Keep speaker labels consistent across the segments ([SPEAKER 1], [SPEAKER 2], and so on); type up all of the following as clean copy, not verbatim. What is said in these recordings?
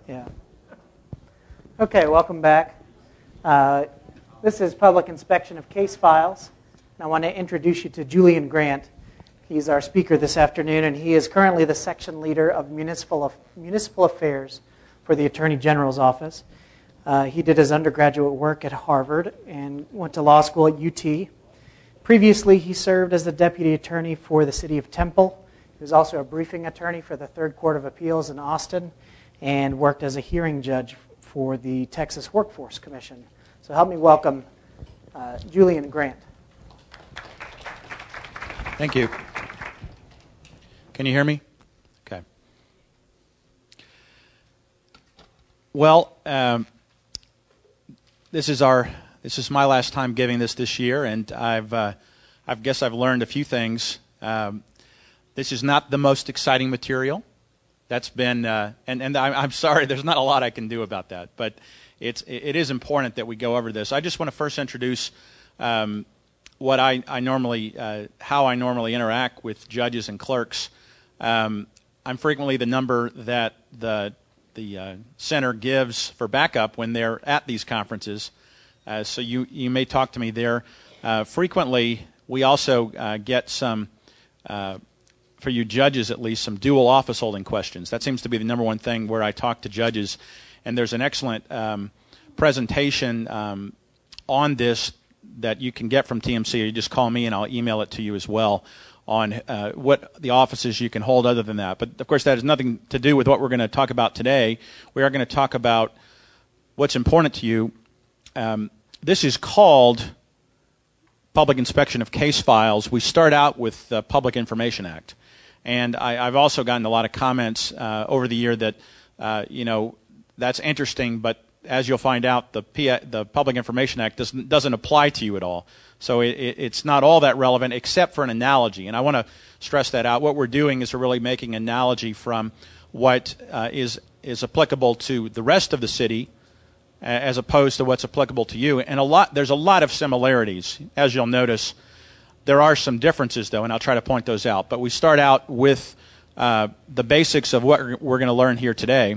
[SPEAKER 1] Yeah. Okay, welcome back. This is Public Inspection of Case Files. And I want to introduce you to Julian Grant. He's our speaker this afternoon, and he is currently the section leader of municipal affairs for the Attorney General's office. He did his undergraduate work at Harvard and went to law school at UT. Previously, he served as the deputy attorney for the city of Temple. He was also a briefing attorney for the Third Court of Appeals in Austin and worked as a hearing judge for the Texas Workforce Commission. So help me welcome Julian Grant.
[SPEAKER 2] Thank you. Can you hear me? Okay. Well, this is my last time giving this year, and I guess I've learned a few things. This is not the most exciting material. That's been, and I'm sorry, there's not a lot I can do about that, but it is important that we go over this. I just want to first introduce what I normally, how I normally interact with judges and clerks. I'm frequently the number that the center gives for backup when they're at these conferences. So you may talk to me there. Frequently, we also get some, for you judges at least, some dual office holding questions. That seems to be the number one thing where I talk to judges. And there's an excellent presentation on this that you can get from TMC. You just call me and I'll email it to you as well on what the offices you can hold other than that. But, of course, that has nothing to do with what we're going to talk about today. We are going to talk about what's important to you. This is called Public Inspection of Case Files. We start out with the Public Information Act. And I've also gotten a lot of comments over the year that, that's interesting, but as you'll find out, the Public Information Act doesn't apply to you at all. So it's not all that relevant except for an analogy. And I want to stress that out. What we're doing is we're really making an analogy from what is applicable to the rest of the city as opposed to what's applicable to you. And there's a lot of similarities. As you'll notice, there are some differences, though, and I'll try to point those out. But we start out with the basics of what we're going to learn here today.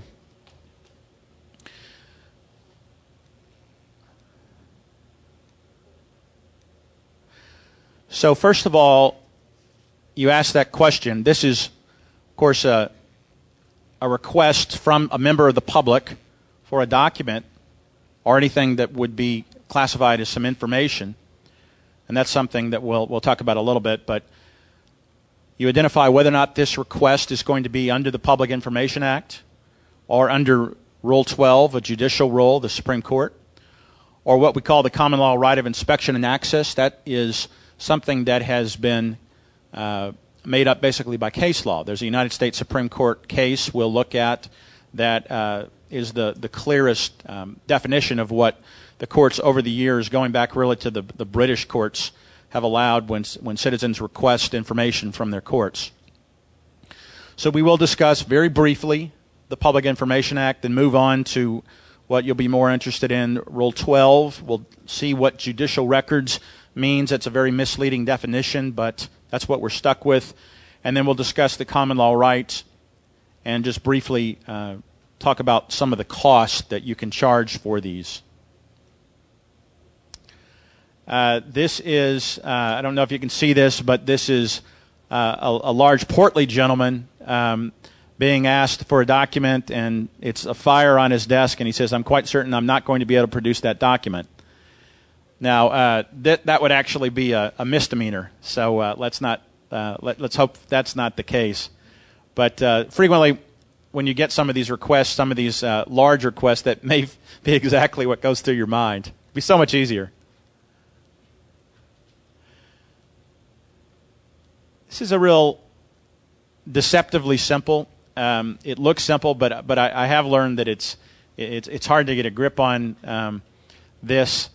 [SPEAKER 2] So first of all, you ask that question. This is, of course, a request from a member of the public for a document or anything that would be classified as some information. And that's something that we'll talk about a little bit. But you identify whether or not this request is going to be under the Public Information Act or under Rule 12, a judicial rule, the Supreme Court, or what we call the common law right of inspection and access. That is something that has been made up basically by case law. There's a United States Supreme Court case we'll look at that is the clearest definition of what the courts over the years, going back really to the British courts, have allowed when citizens request information from their courts. So we will discuss very briefly the Public Information Act, then move on to what you'll be more interested in, Rule 12. We'll see what judicial records means. It's a very misleading definition, but that's what we're stuck with. And then we'll discuss the common law rights and just briefly talk about some of the costs that you can charge for these. This is, I don't know if you can see this, but this is a large portly gentleman being asked for a document, and it's a fire on his desk, and he says, "I'm quite certain I'm not going to be able to produce that document." Now, that would actually be a misdemeanor, so let's hope that's not the case. But frequently, when you get some of these requests, some of these large requests, that may be exactly what goes through your mind. It'd be so much easier. This is a real deceptively simple. It looks simple, but I have learned that it's hard to get a grip on this.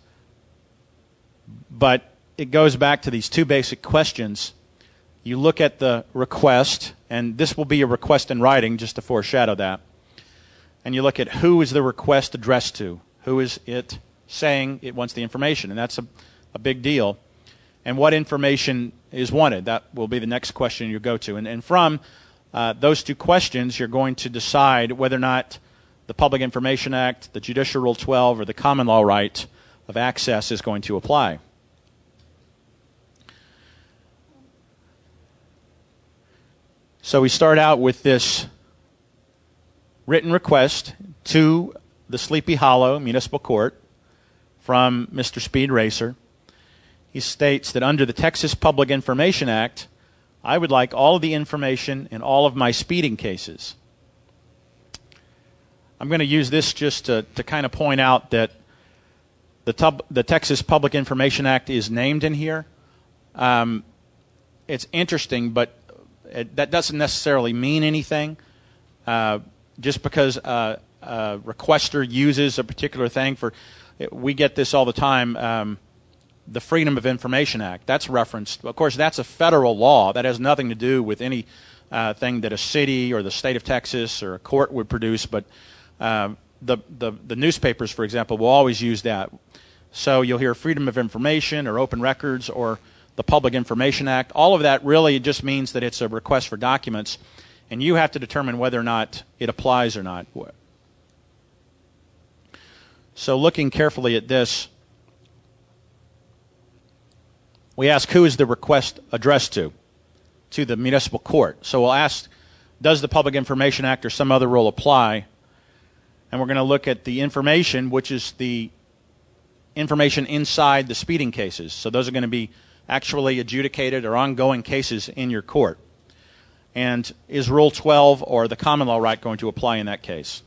[SPEAKER 2] But it goes back to these two basic questions. You look at the request, and this will be a request in writing, just to foreshadow that. And you look at who is the request addressed to. Who is it saying it wants the information? And that's a big deal. And what information is wanted? That will be the next question you go to. And from those two questions, you're going to decide whether or not the Public Information Act, the Judicial Rule 12, or the common law right of access is going to apply. So we start out with this written request to the Sleepy Hollow Municipal Court from Mr. Speed Racer. He states that under the Texas Public Information Act, I would like all of the information in all of my speeding cases. I'm going to use this just to kind of point out that the Texas Public Information Act is named in here. It's interesting, but that doesn't necessarily mean anything. Just because a requester uses a particular thing we get this all the time, the Freedom of Information Act, that's referenced. Of course, that's a federal law. That has nothing to do with any thing that a city or the state of Texas or a court would produce, but the newspapers, for example, will always use that. So you'll hear Freedom of Information or Open Records or the Public Information Act. All of that really just means that it's a request for documents, and you have to determine whether or not it applies or not. So looking carefully at this, we ask, who is the request addressed to? To the municipal court. So we'll ask, does the Public Information Act or some other rule apply? And we're going to look at the information, which is the information inside the speeding cases. So those are going to be actually adjudicated or ongoing cases in your court. And is Rule 12 or the common law right going to apply in that case?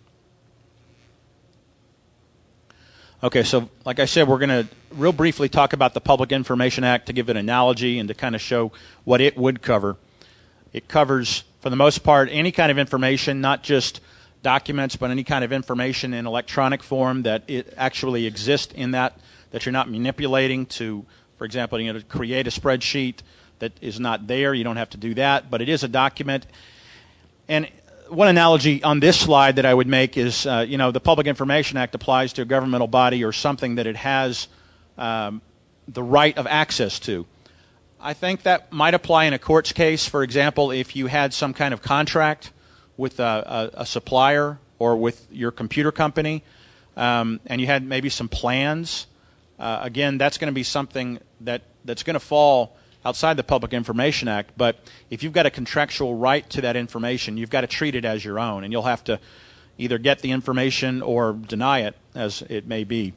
[SPEAKER 2] Okay, so like I said, we're going to real briefly talk about the Public Information Act to give an analogy and to kind of show what it would cover. It covers, for the most part, any kind of information, not just documents, but any kind of information in electronic form that it actually exists in that you're not manipulating to, for example, to create a spreadsheet that is not there. You don't have to do that, but it is a document. And one analogy on this slide that I would make is, the Public Information Act applies to a governmental body or something that it has the right of access to. I think that might apply in a court's case. For example, if you had some kind of contract with a supplier or with your computer company, and you had maybe some plans, again, that's going to be something that's going to fall outside the Public Information Act. But if you've got a contractual right to that information, you've got to treat it as your own, and you'll have to either get the information or deny it, as it may be.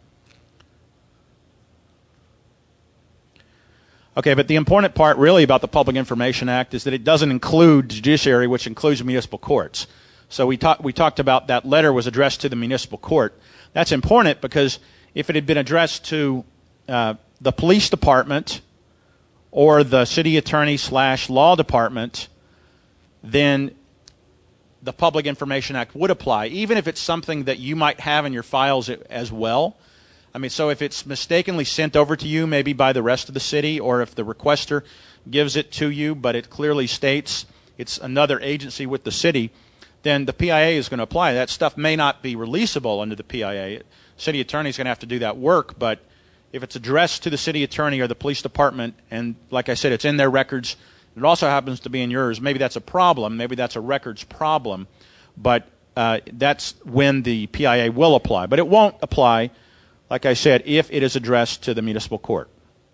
[SPEAKER 2] Okay, but the important part really about the Public Information Act is that it doesn't include judiciary, which includes municipal courts. So we talked about that letter was addressed to the municipal court. That's important because if it had been addressed to the police department or the city attorney/law department, then the Public Information Act would apply, even if it's something that you might have in your files as well. I mean, so if it's mistakenly sent over to you, maybe by the rest of the city, or if the requester gives it to you, but it clearly states it's another agency with the city, then the PIA is going to apply. That stuff may not be releasable under the PIA. City attorney is going to have to do that work, but if it's addressed to the city attorney or the police department, and like I said, it's in their records, it also happens to be in yours, maybe that's a problem, maybe that's a records problem, but that's when the PIA will apply. But it won't apply, like I said, if it is addressed to the municipal court.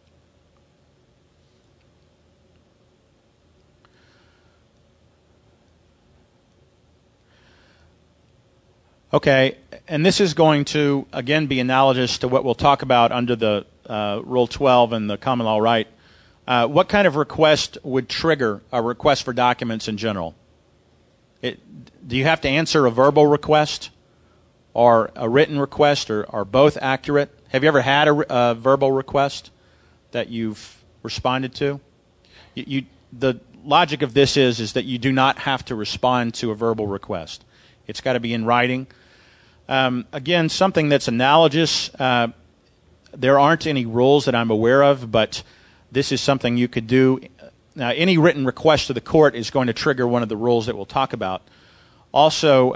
[SPEAKER 2] Okay, and this is going to, again, be analogous to what we'll talk about under the Rule 12 and the common law right. What kind of request would trigger a request for documents in general? Do you have to answer a verbal request or a written request, or are both accurate? Have you ever had a verbal request that you've responded to? The logic of this is that you do not have to respond to a verbal request. It's got to be in writing. Again, something that's analogous, there aren't any rules that I'm aware of, but this is something you could do. Any written request to the court is going to trigger one of the rules that we'll talk about. Also,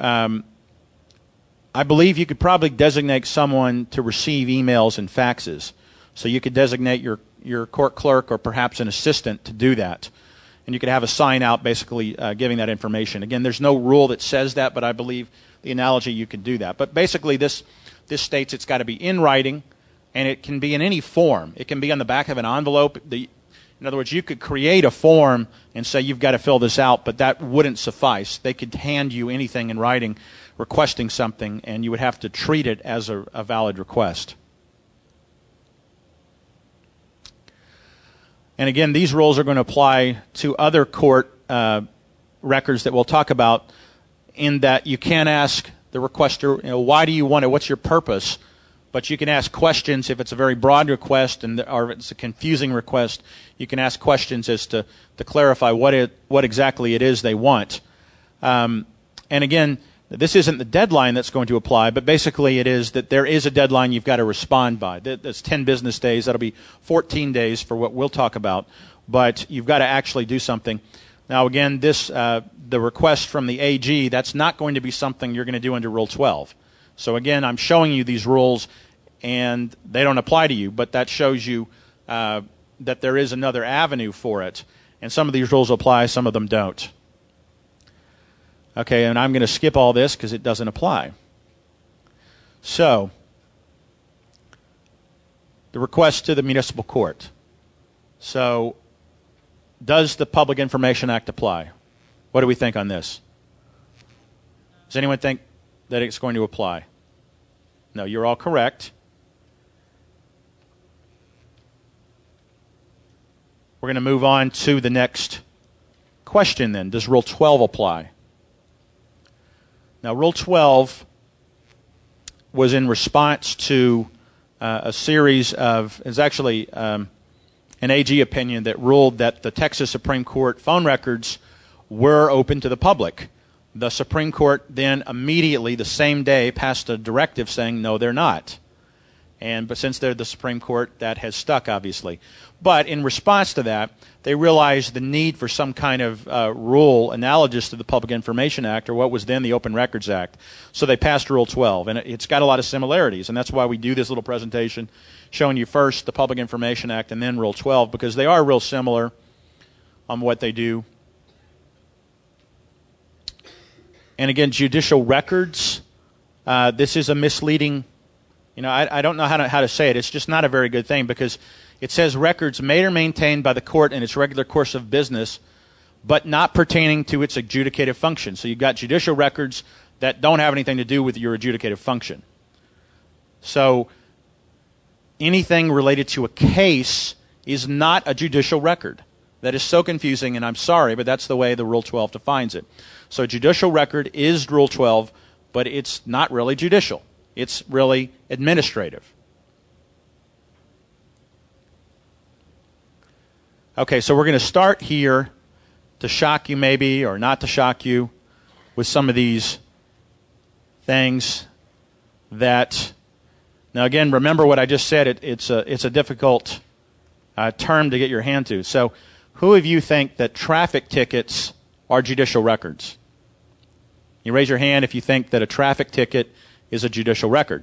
[SPEAKER 2] I believe you could probably designate someone to receive emails and faxes. So you could designate your court clerk or perhaps an assistant to do that. and you could have a sign out basically giving that information. Again, there's no rule that says that, but I believe the analogy you could do that. But basically this states it's got to be in writing, and it can be in any form. It can be on the back of an envelope. In other words, you could create a form and say you've got to fill this out, but that wouldn't suffice. They could hand you anything in writing requesting something, and you would have to treat it as a valid request. And again, these rules are going to apply to other court records that we'll talk about, in that you can't ask the requester, why do you want it, what's your purpose? But you can ask questions if it's a very broad request or if it's a confusing request. You can ask questions as to clarify what exactly it is they want. And again, this isn't the deadline that's going to apply, but basically it is that there is a deadline you've got to respond by. That's 10 business days. That'll be 14 days for what we'll talk about. But you've got to actually do something. Now, again, the request from the AG, that's not going to be something you're going to do under Rule 12. So again, I'm showing you these rules, and they don't apply to you, but that shows you that there is another avenue for it. And some of these rules apply, some of them don't. Okay, and I'm going to skip all this because it doesn't apply. So, the request to the municipal court. So, does the Public Information Act apply? What do we think on this? Does anyone think that it's going to apply? No, you're all correct. We're going to move on to the next question then. Does Rule 12 apply? Now, Rule 12 was in response to a series of, it's actually an AG opinion that ruled that the Texas Supreme Court phone records were open to the public. The Supreme Court then immediately, the same day, passed a directive saying, no, they're not. But since they're the Supreme Court, that has stuck, obviously. But in response to that, they realized the need for some kind of rule analogous to the Public Information Act, or what was then the Open Records Act. So they passed Rule 12, and it's got a lot of similarities, and that's why we do this little presentation showing you first the Public Information Act and then Rule 12, because they are real similar on what they do. And again, judicial records, this is a misleading, I don't know how to say it. It's just not a very good thing, because it says records made or maintained by the court in its regular course of business, but not pertaining to its adjudicative function. So you've got judicial records that don't have anything to do with your adjudicative function. So anything related to a case is not a judicial record. That is so confusing, and I'm sorry, but that's the way the Rule 12 defines it. So a judicial record is Rule 12, but it's not really judicial. It's really administrative. Okay, so we're going to start here to shock you maybe, or not to shock you, with some of these things that, now again, remember what I just said, it's a difficult term to get your hand to. So who of you think that traffic tickets are judicial records? You raise your hand if you think that a traffic ticket is a judicial record.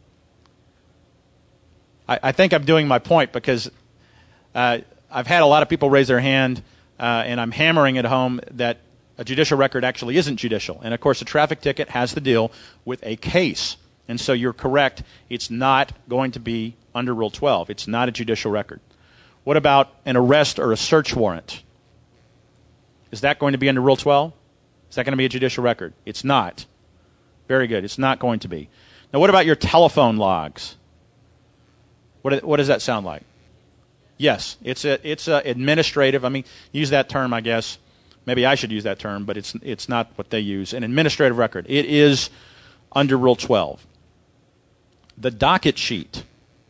[SPEAKER 2] I think I'm doing my point, because I've had a lot of people raise their hand, and I'm hammering it home that a judicial record actually isn't judicial. And of course, a traffic ticket has to deal with a case. And so you're correct, it's not going to be under Rule 12. It's not a judicial record. What about an arrest or a search warrant? Is that going to be under Rule 12? Is that going to be a judicial record? It's not. Very good. It's not going to be. Now, what about your telephone logs? What does that sound like? Yes, it's administrative. I mean, use that term, I guess. Maybe I should use that term, but it's not what they use. An administrative record. It is under Rule 12. The docket sheet.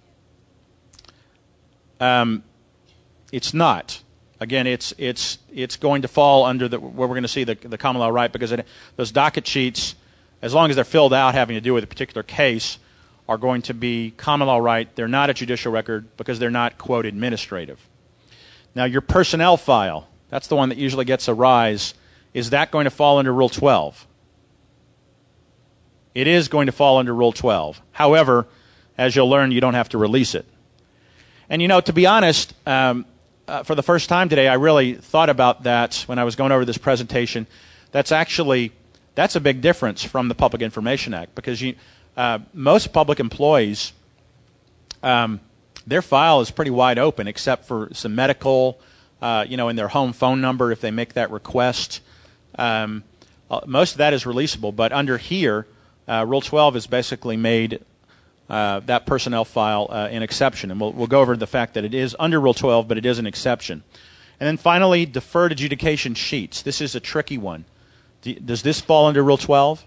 [SPEAKER 2] It's not. Again, it's going to fall under where we're going to see the common law right, because those docket sheets, as long as they're filled out having to do with a particular case, are going to be common law right. They're not a judicial record because they're not, quote, administrative. Now, your personnel file, that's the one that usually gets a rise. Is that going to fall under Rule 12? It is going to fall under Rule 12. However, as you'll learn, you don't have to release it. And, to be honest, for the first time today, I really thought about that when I was going over this presentation. That's a big difference from the Public Information Act, because most public employees, their file is pretty wide open, except for some medical, and their home phone number if they make that request. Most of that is releasable, but under here, Rule 12 has basically made that personnel file an exception, and we'll go over the fact that it is under Rule 12, but it is an exception. And then finally, deferred adjudication sheets. This is a tricky one. Does this fall under Rule 12?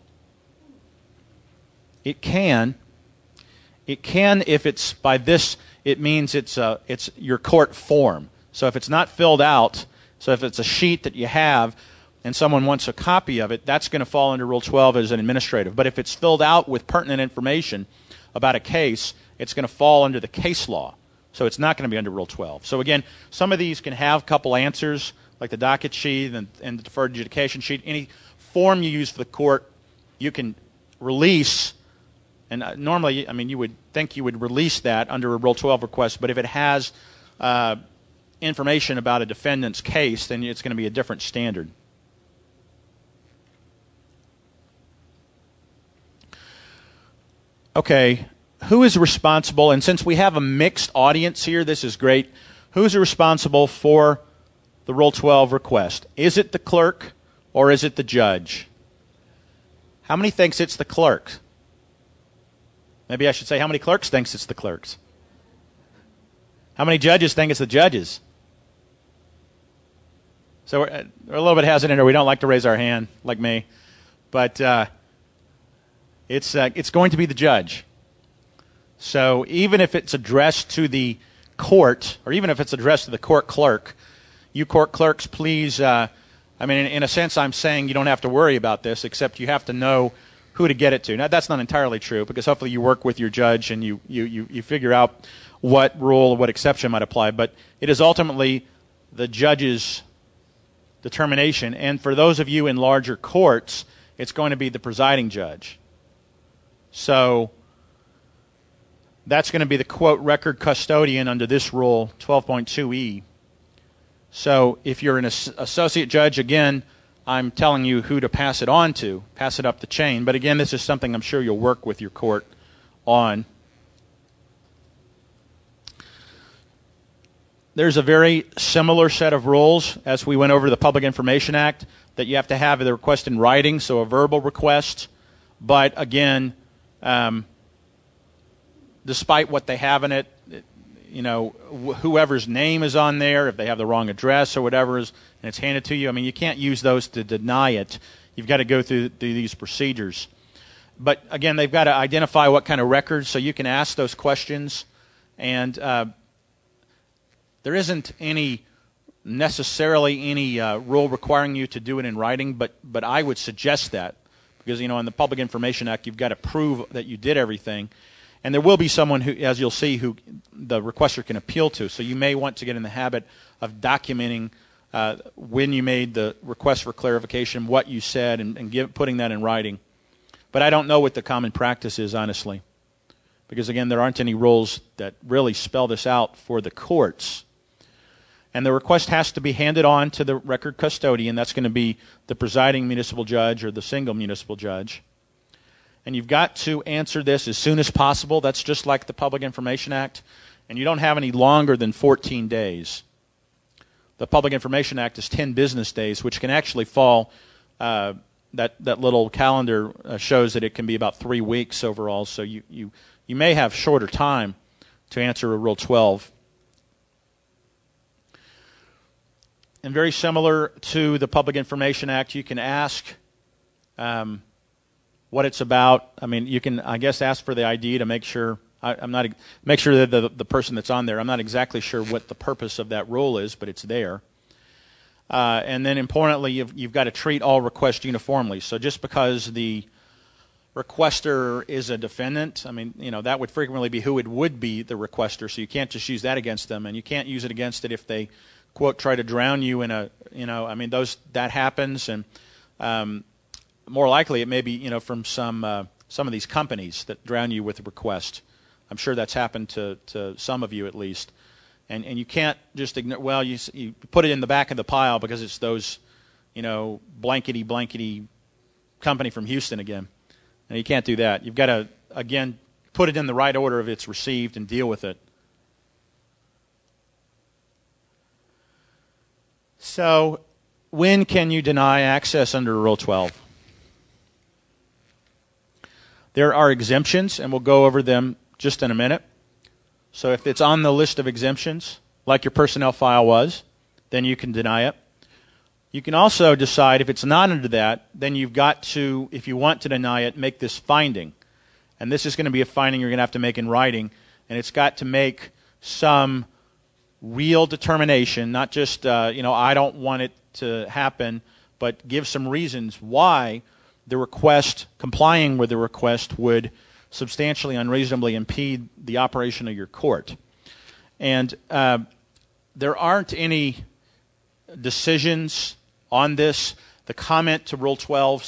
[SPEAKER 2] It can. It can if it's by this. It means it's your court form. So if it's not filled out, so if it's a sheet that you have and someone wants a copy of it, that's going to fall under Rule 12 as an administrative. But if it's filled out with pertinent information about a case, it's going to fall under the case law. So it's not going to be under Rule 12. So again, some of these can have a couple answers, like the docket sheet and the deferred adjudication sheet. Any form you use for the court, you can release. And normally, you would think you would release that under a Rule 12 request, but if it has information about a defendant's case, then it's going to be a different standard. Okay, who is responsible? And since we have a mixed audience here, this is great. Who's responsible for the Rule 12 request? Is it the clerk or is it the judge? How many thinks it's the clerk? Maybe I should say, how many clerks thinks it's the clerks? How many judges think it's the judges? So we're a little bit hesitant, or we don't like to raise our hand, like me. But it's going to be the judge. So even if it's addressed to the court, or even if it's addressed to the court clerk, you court clerks, please, in a sense I'm saying you don't have to worry about this, except you have to know who to get it to. Now, that's not entirely true, because hopefully you work with your judge and you figure out what rule or what exception might apply. But it is ultimately the judge's determination. And for those of you in larger courts, it's going to be the presiding judge. So that's going to be the, quote, record custodian under this rule, 12.2e. So if you're an associate judge, again, I'm telling you who to pass it on to, pass it up the chain. But again, this is something I'm sure you'll work with your court on. There's a very similar set of rules as we went over the Public Information Act, that you have to have the request in writing, so a verbal request. But again, despite what they have in it, whoever's name is on there, if they have the wrong address or whatever, and it's handed to you, you can't use those to deny it. You've got to go through these procedures. But again, they've got to identify what kind of records, so you can ask those questions. And there isn't necessarily any rule requiring you to do it in writing, but I would suggest that, because in the Public Information Act, you've got to prove that you did everything. And there will be someone who, as you'll see, who the requester can appeal to. So you may want to get in the habit of documenting when you made the request for clarification, what you said, and putting that in writing. But I don't know what the common practice is, honestly, because, again, there aren't any rules that really spell this out for the courts. And the request has to be handed on to the record custodian. That's going to be the presiding municipal judge or the single municipal judge. And you've got to answer this as soon as possible. That's just like the Public Information Act. And you don't have any longer than 14 days. The Public Information Act is 10 business days, which can actually fall, that little calendar shows that it can be about 3 weeks overall. So you may have shorter time to answer a Rule 12. And very similar to the Public Information Act, you can ask what it's about. You can, I guess, ask for the ID to make sure make sure that the person that's on there. I'm not exactly sure what the purpose of that rule is, but it's there. And then, importantly, you've got to treat all requests uniformly. So just because the requester is a defendant, that would frequently be who it would be, the requester. So you can't just use that against them, and you can't use it against it if they, quote, try to drown you in that happens, and more likely it may be, from some of these companies that drown you with a request. I'm sure that's happened to some of you at least. And you can't just ignore, well, you put it in the back of the pile because it's those, blankety company from Houston again. And you can't do that. You've got to, again, put it in the right order of it's received and deal with it. So, when can you deny access under Rule 12? There are exemptions, and we'll go over them just in a minute. So if it's on the list of exemptions, like your personnel file was, then you can deny it. You can also decide if it's not under that, then you've got to, if you want to deny it, make this finding. And this is going to be a finding you're going to have to make in writing, and it's got to make some real determination, not just, I don't want it to happen, but give some reasons why the request, complying with the request, would substantially unreasonably impede the operation of your court. And there aren't any decisions on this. The comment to Rule 12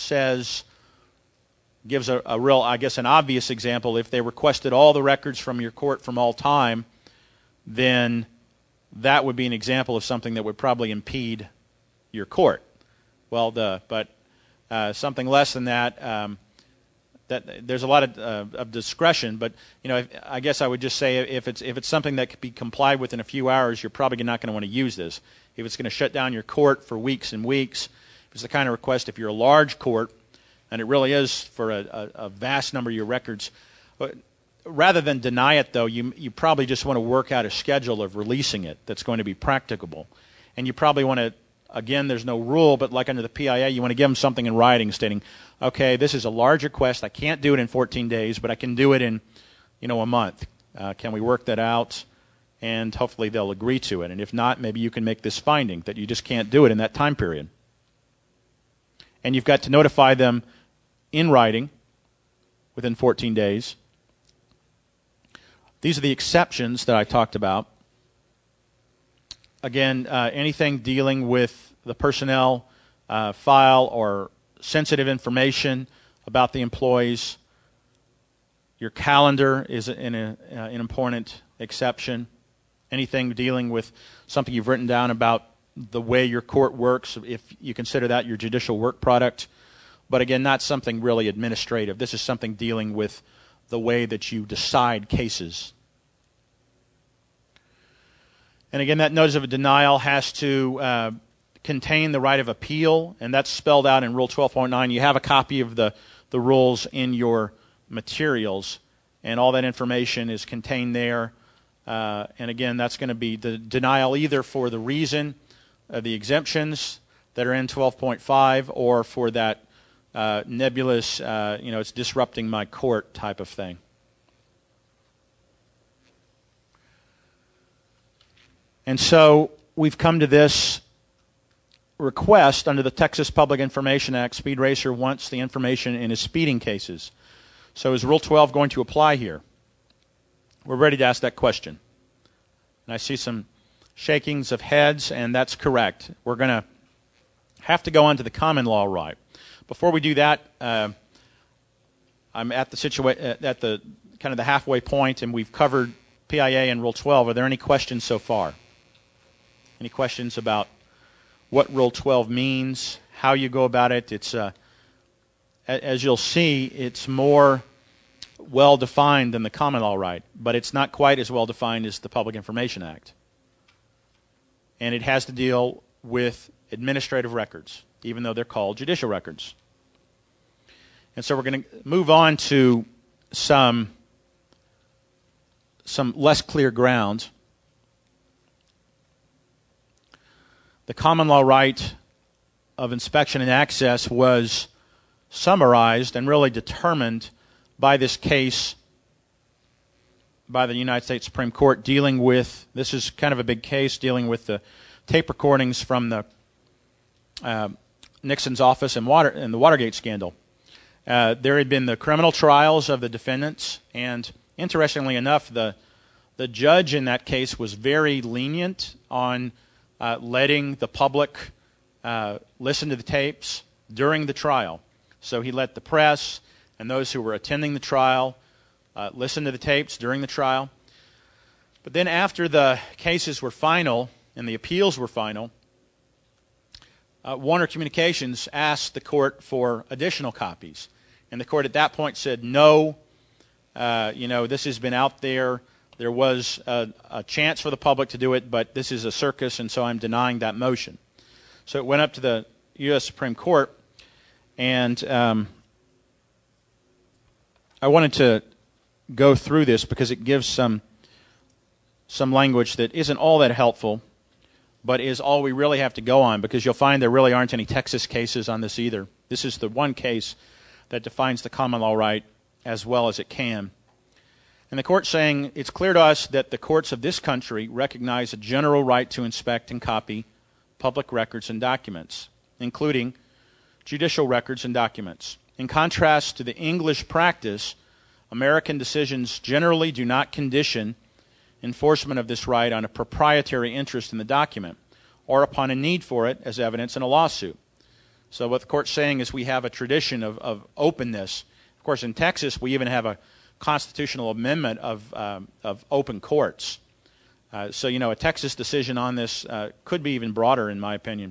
[SPEAKER 2] gives a real, I guess, an obvious example. If they requested all the records from your court from all time, then that would be an example of something that would probably impede your court. But something less than that, that there's a lot of discretion. But I guess I would just say if it's something that could be complied with in a few hours, you're probably not going to want to use this. If it's going to shut down your court for weeks and weeks, if it's the kind of request, if you're a large court, and it really is for a vast number of your records, rather than deny it, though, you probably just want to work out a schedule of releasing it that's going to be practicable. And you probably want to, again, there's no rule, but like under the PIA, you want to give them something in writing stating, okay, this is a large request. I can't do it in 14 days, but I can do it in, a month. Can we work that out? And hopefully they'll agree to it. And if not, maybe you can make this finding that you just can't do it in that time period. And you've got to notify them in writing within 14 days. These are the exceptions that I talked about. Again, anything dealing with the personnel file or sensitive information about the employees. Your calendar is an important exception. Anything dealing with something you've written down about the way your court works, if you consider that your judicial work product. But again, not something really administrative. This is something dealing with the way that you decide cases. And again, that notice of a denial has to contain the right of appeal, and that's spelled out in Rule 12.9. You have a copy of the rules in your materials, and all that information is contained there. And again, that's going to be the denial either for the reason of the exemptions that are in 12.5 or for that nebulous, it's disrupting my court type of thing. And so we've come to this request under the Texas Public Information Act. Speed Racer wants the information in his speeding cases. So is Rule 12 going to apply here? We're ready to ask that question. And I see some shakings of heads, and that's correct. We're going to have to go on to the common law right. Before we do that, I'm at the kind of the halfway point, and we've covered PIA and Rule 12. Are there any questions so far? Any questions about what Rule 12 means, how you go about it? It's as you'll see, it's more well-defined than the common law right, but it's not quite as well-defined as the Public Information Act. And it has to deal with administrative records, even though they're called judicial records. And so we're going to move on to some less clear ground. The common law right of inspection and access was summarized and really determined by this case by the United States Supreme Court dealing with, this is kind of a big case, dealing with the tape recordings from the Nixon's office and the Watergate scandal. There had been the criminal trials of the defendants, and interestingly enough, the judge in that case was very lenient on letting the public listen to the tapes during the trial. So he let the press and those who were attending the trial listen to the tapes during the trial. But then after the cases were final and the appeals were final, Warner Communications asked the court for additional copies. And the court at that point said, no, this has been out there. There was a chance for the public to do it, but this is a circus, and so I'm denying that motion. So it went up to the U.S. Supreme Court, and I wanted to go through this because it gives some language that isn't all that helpful, but is all we really have to go on, because you'll find there really aren't any Texas cases on this either. This is the one case that defines the common law right as well as it can. And the court's saying it's clear to us that the courts of this country recognize a general right to inspect and copy public records and documents, including judicial records and documents. In contrast to the English practice, American decisions generally do not condition enforcement of this right on a proprietary interest in the document or upon a need for it as evidence in a lawsuit. So what the court's saying is we have a tradition of openness. Of course, in Texas, we even have a constitutional amendment of open courts. So a Texas decision on this could be even broader, in my opinion.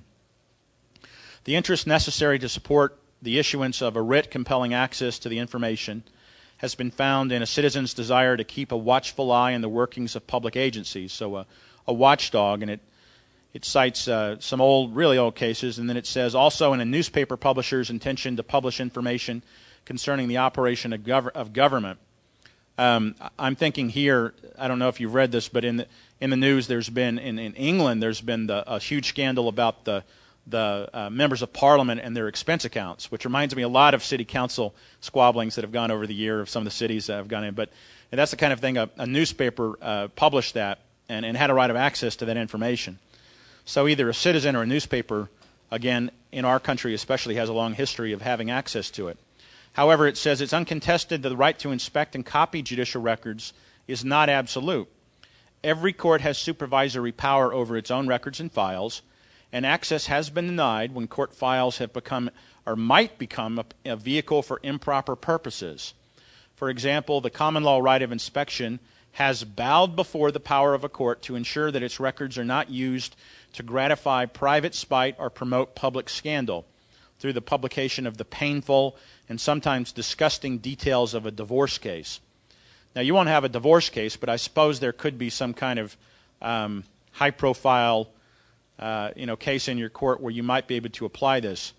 [SPEAKER 2] The interest necessary to support the issuance of a writ compelling access to the information has been found in a citizen's desire to keep a watchful eye on the workings of public agencies, so a watchdog, and it cites some really old cases, and then it says also in a newspaper publisher's intention to publish information concerning the operation of government. I'm thinking here, I don't know if you've read this, but in the news there's been, in England, there's been a huge scandal about the members of Parliament and their expense accounts, which reminds me a lot of city council squabblings that have gone over the year of some of the cities that have gone in. But that's the kind of thing a newspaper published that and had a right of access to that information. So either a citizen or a newspaper, again, in our country especially, has a long history of having access to it. However, it says it's uncontested that the right to inspect and copy judicial records is not absolute. Every court has supervisory power over its own records and files, and access has been denied when court files have become or might become a vehicle for improper purposes. For example, the common law right of inspection has bowed before the power of a court to ensure that its records are not used to gratify private spite or promote public scandal through the publication of the painful and sometimes disgusting details of a divorce case. Now, you won't have a divorce case, but I suppose there could be some kind of high-profile case in your court where you might be able to apply this.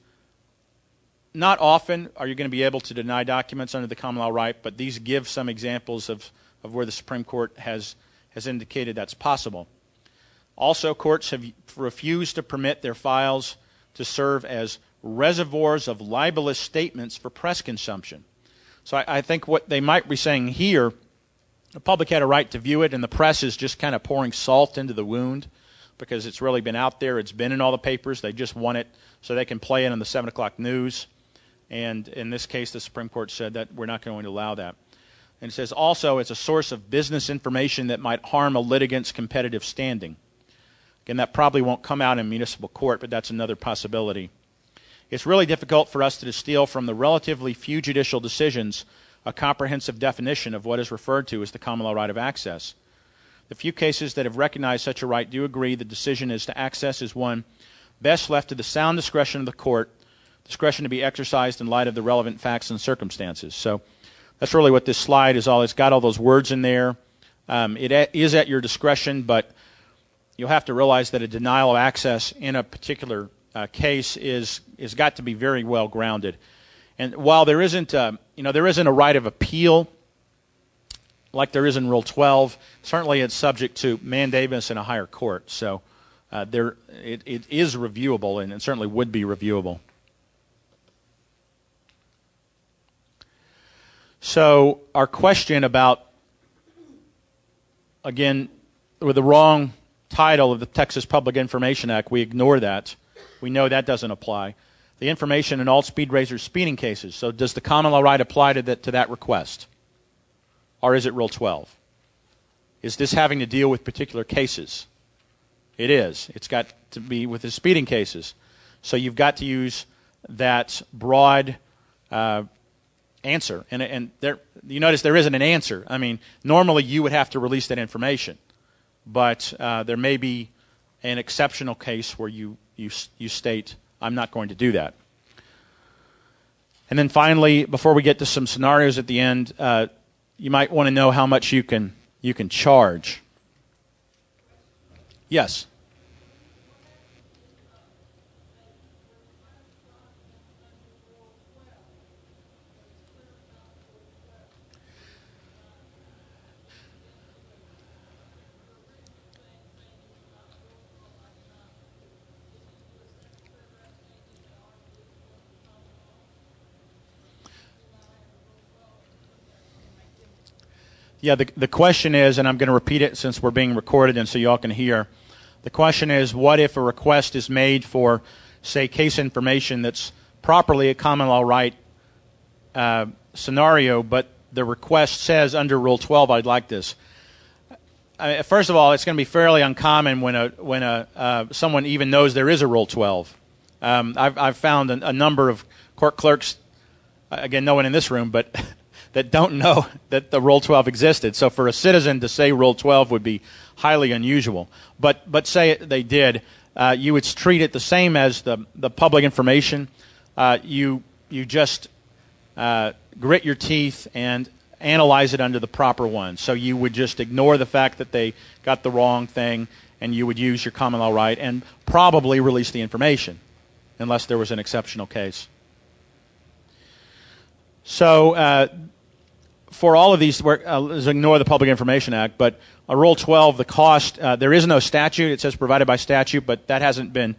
[SPEAKER 2] Not often are you going to be able to deny documents under the common law right, but these give some examples of where the Supreme Court has indicated that's possible. Also, courts have refused to permit their files to serve as reservoirs of libelous statements for press consumption. So I think what they might be saying here, the public had a right to view it, and the press is just kind of pouring salt into the wound because it's really been out there. It's been in all the papers. They just want it so they can play it on the 7 o'clock news. And in this case, the Supreme Court said that we're not going to allow that. And it says also it's a source of business information that might harm a litigant's competitive standing. Again, that probably won't come out in municipal court, but that's another possibility. It's really difficult for us to distill from the relatively few judicial decisions a comprehensive definition of what is referred to as the common law right of access. The few cases that have recognized such a right do agree the decision as to access is one best left to the sound discretion of the court, discretion to be exercised in light of the relevant facts and circumstances. So that's really what this slide is all. It's got all those words in there. It is at your discretion, but you'll have to realize that a denial of access in a particular case is got to be very well grounded. And while there isn't a right of appeal like there is in Rule 12, certainly it's subject to mandamus in a higher court. So it is reviewable, and it certainly would be reviewable. So our question about, again, with the wrong title of the Texas Public Information Act, we ignore that. We know that doesn't apply. The information in all speed racer speeding cases. So does the common law right apply to that request? Or is it Rule 12? Is this having to deal with particular cases? It is. It's got to be with the speeding cases. So you've got to use that broad answer. And there, you notice there isn't an answer. I mean, normally you would have to release that information. but there may be an exceptional case where you state, I'm not going to do that. And then finally, before we get to some scenarios at the end, you might want to know how much you can charge. Yes? Yeah, the question is, and I'm going to repeat it since we're being recorded and so you all can hear. The question is, what if a request is made for, say, case information that's properly a common law right scenario, but the request says under Rule 12, I'd like this. First of all, it's going to be fairly uncommon when someone even knows there is a Rule 12. I've found a number of court clerks, again, no one in this room, but that don't know that the Rule 12 existed. So for a citizen to say Rule 12 would be highly unusual. But say they did, you would treat it the same as the public information. You just grit your teeth and analyze it under the proper one. So you would just ignore the fact that they got the wrong thing, and you would use your common law right and probably release the information, unless there was an exceptional case. So for all of these, let's ignore the Public Information Act, but a Rule 12, the cost, there is no statute. It says provided by statute, but that hasn't been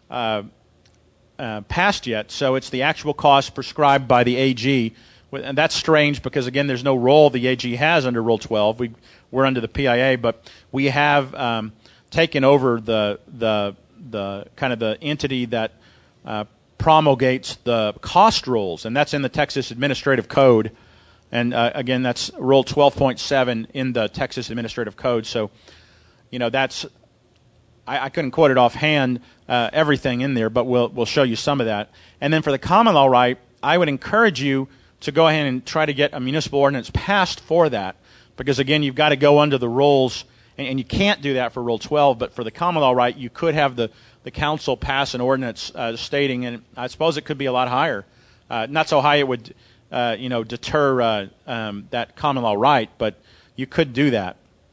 [SPEAKER 2] passed yet. So it's the actual cost prescribed by the AG. And that's strange because, again, there's no role the AG has under Rule 12. We're under the PIA, but we have taken over the kind of the entity that promulgates the cost rules, and that's in the Texas Administrative Code. And again, that's Rule 12.7 in the Texas Administrative Code. So, that's I couldn't quote it offhand, everything in there, but we'll show you some of that. And then for the common law right, I would encourage you to go ahead and try to get a municipal ordinance passed for that, because again, you've got to go under the rules, and you can't do that for Rule 12. But for the common law right, you could have the council pass an ordinance stating, and I suppose it could be a lot higher, not so high it would deter that common law right, but you could do that.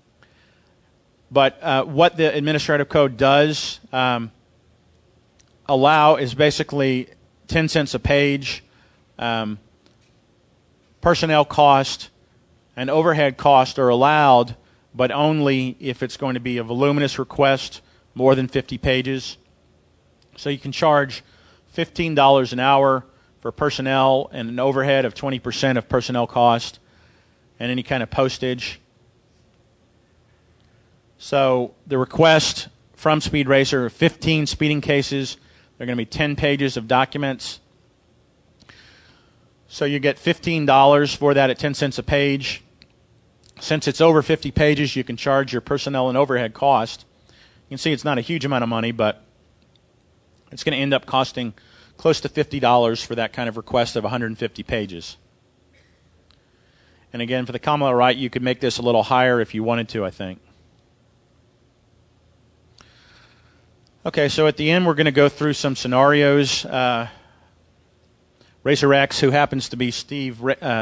[SPEAKER 2] But what the Administrative Code does allow is basically 10 cents a page, personnel cost and overhead cost are allowed, but only if it's going to be a voluminous request, more than 50 pages. So you can charge $15 an hour for personnel and an overhead of 20% of personnel cost and any kind of postage. So the request from Speed Racer, 15 speeding cases. They're going to be 10 pages of documents. So you get $15 for that at 10 cents a page. Since it's over 50 pages, you can charge your personnel and overhead cost. You can see it's not a huge amount of money, but it's going to end up costing close to $50 for that kind of request of 150 pages. And again, for the common law right, you could make this a little higher if you wanted to, I think. Okay, so at the end, we're going to go through some scenarios. Racer X, who happens to be Speed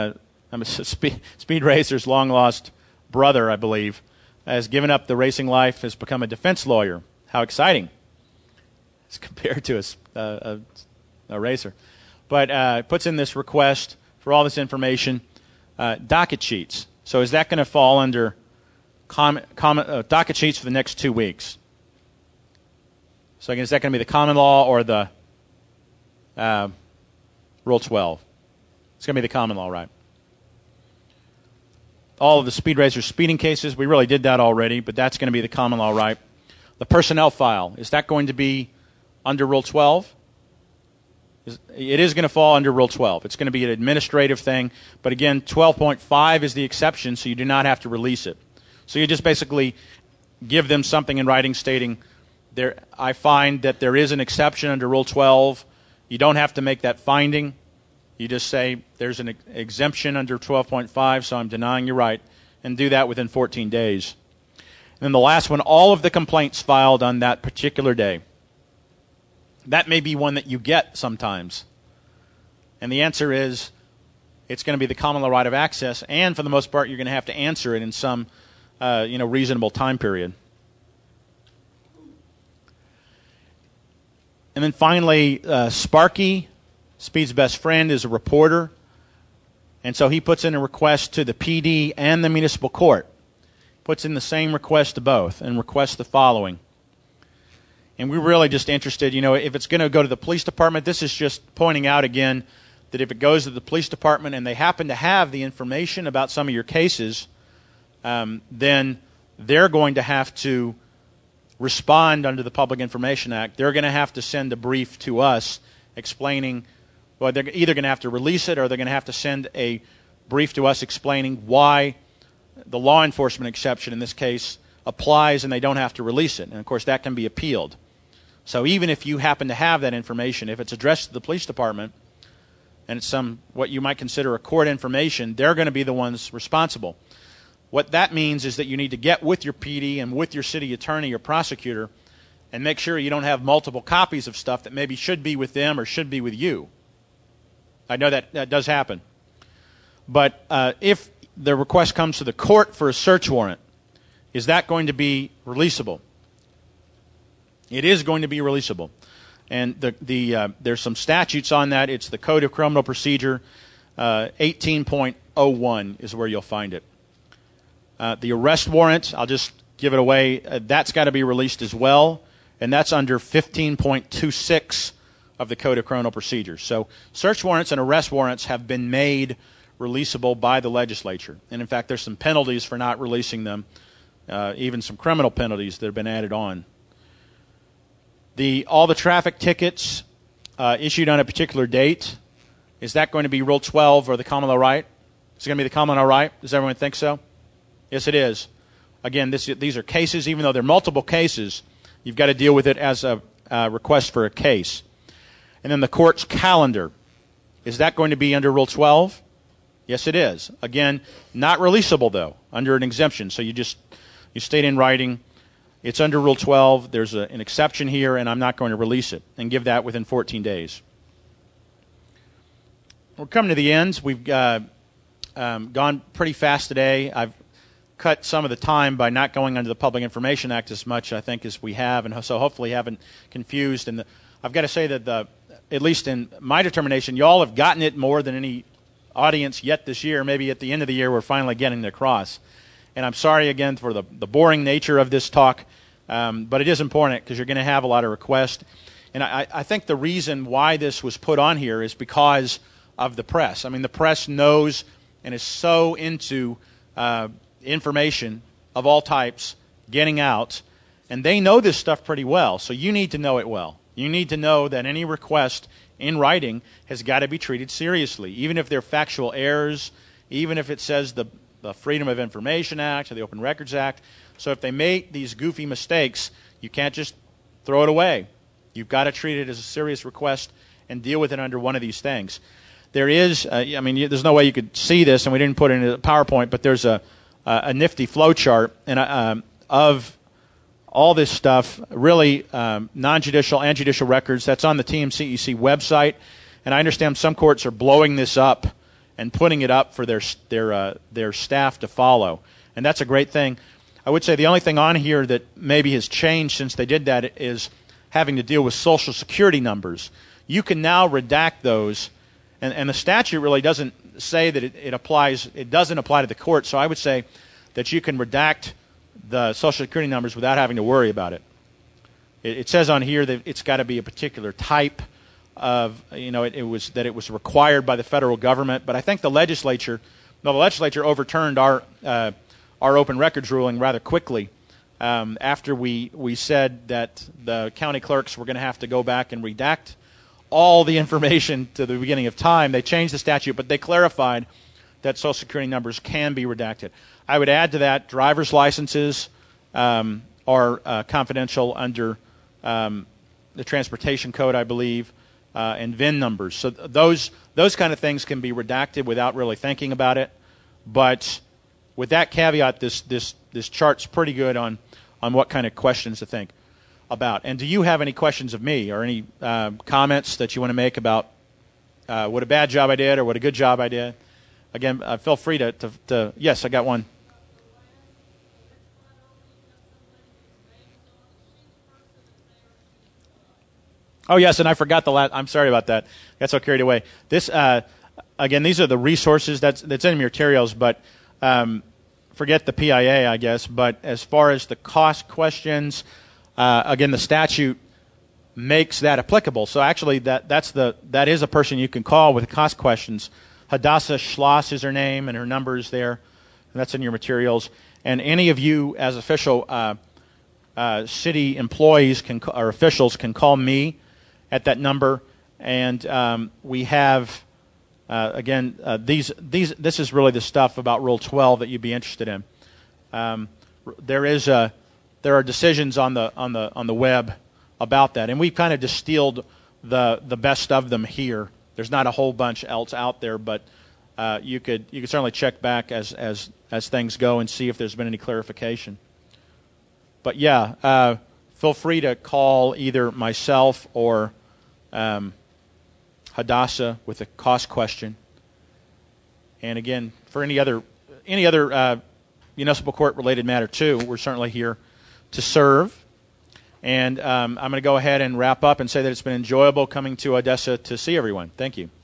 [SPEAKER 2] Racer's long-lost brother, I believe, has given up the racing life, has become a defense lawyer. How exciting, as compared to a racer. But puts in this request for all this information, docket sheets. So is that going to fall under docket sheets for the next 2 weeks? So again, is that going to be the common law or the Rule 12? It's going to be the common law, right? All of the Speed Racer speeding cases, we really did that already, but that's going to be the common law, right? The personnel file, is that going to be under Rule 12? It is going to fall under Rule 12. It's going to be an administrative thing, but again, 12.5 is the exception, so you do not have to release it. So you just basically give them something in writing stating, I find that there is an exception under Rule 12. You don't have to make that finding. You just say there's an exemption under 12.5, so I'm denying your right, and do that within 14 days. then the last one, all of the complaints filed on that particular day. That may be one that you get sometimes. And the answer is, it's going to be the common law right of access, and for the most part, you're going to have to answer it in some reasonable time period. And then finally, Sparky, Speed's best friend, is a reporter. And so he puts in a request to the PD and the municipal court. Puts in the same request to both and requests the following. And we're really just interested, if it's going to go to the police department, this is just pointing out again that if it goes to the police department and they happen to have the information about some of your cases, then they're going to have to respond under the Public Information Act. They're going to have to send a brief to us explaining, well, they're either going to have to release it or they're going to have to send a brief to us explaining why the law enforcement exception in this case applies and they don't have to release it. And, of course, that can be appealed. So even if you happen to have that information, if it's addressed to the police department and it's what you might consider a court information, they're going to be the ones responsible. What that means is that you need to get with your PD and with your city attorney or prosecutor and make sure you don't have multiple copies of stuff that maybe should be with them or should be with you. I know that does happen. But if the request comes to the court for a search warrant, is that going to be releasable? It is going to be releasable. And there's some statutes on that. It's the Code of Criminal Procedure 18.01 is where you'll find it. The arrest warrant, I'll just give it away, that's got to be released as well, and that's under 15.26 of the Code of Criminal Procedure. So search warrants and arrest warrants have been made releasable by the legislature. And in fact, there's some penalties for not releasing them, even some criminal penalties that have been added on. All the traffic tickets issued on a particular date, is that going to be Rule 12 or the common law right? Is it going to be the common law right? Does everyone think so? Yes, it is. Again, these are cases. Even though they're multiple cases, you've got to deal with it as a request for a case. And then the court's calendar, is that going to be under Rule 12? Yes, it is. Again, not releasable, though, under an exemption. So you state in writing, it's under Rule 12. There's an exception here, and I'm not going to release it, and give that within 14 days. We're coming to the end. We've gone pretty fast today. I've cut some of the time by not going under the Public Information Act as much, I think, as we have, and so hopefully haven't confused. And I've got to say that, at least in my determination, you all have gotten it more than any audience yet this year. Maybe at the end of the year we're finally getting it across. And I'm sorry again for the boring nature of this talk, but it is important because you're going to have a lot of requests. And I think the reason why this was put on here is because of the press. I mean, the press knows and is so into information of all types getting out, and they know this stuff pretty well, so you need to know it well. You need to know that any request in writing has got to be treated seriously, even if they're factual errors, even if it says the Freedom of Information Act or the Open Records Act. So if they make these goofy mistakes, you can't just throw it away. You've got to treat it as a serious request and deal with it under one of these things. There is, there's no way you could see this, and we didn't put it in the PowerPoint, but there's a nifty flow chart of all this stuff, really non-judicial and judicial records. That's on the TMCEC website, and I understand some courts are blowing this up and putting it up for their staff to follow, and that's a great thing. I would say the only thing on here that maybe has changed since they did that is having to deal with Social Security numbers. You can now redact those, and the statute really doesn't say that it applies. It doesn't apply to the court, so I would say that you can redact the Social Security numbers without having to worry about it. It says on here that it's got to be a particular type of, it was required by the federal government, but I think the legislature overturned our open records ruling rather quickly after we said that the county clerks were going to have to go back and redact all the information to the beginning of time. They changed the statute, but they clarified that Social Security numbers can be redacted. I would add to that driver's licenses are confidential under the Transportation Code, I believe, and VIN numbers. So those kind of things can be redacted without really thinking about it. But with that caveat, this chart's pretty good on on what kind of questions to think about. And do you have any questions of me or any comments that you want to make about what a bad job I did or what a good job I did? Again, feel free to yes, I got one. Oh, yes, and I forgot the last. I'm sorry about that. Got so carried away. This, again, these are the resources that's in your materials, but forget the PIA, I guess. But as far as the cost questions, again, the statute makes that applicable. So actually, that is a person you can call with cost questions. Hadassah Schloss is her name, and her number is there. And that's in your materials. And any of you, as official city employees or officials, can call me at that number, and we have this is really the stuff about Rule 12 that you'd be interested in. There are decisions on the web about that, and we've kind of distilled the best of them here. There's not a whole bunch else out there, but you could certainly check back as things go and see if there's been any clarification. But yeah, feel free to call either myself or Hadassah with a cost question. And again, for any other municipal court related matter too, we're certainly here to serve. And I'm going to go ahead and wrap up and say that it's been enjoyable coming to Odessa to see everyone. Thank you.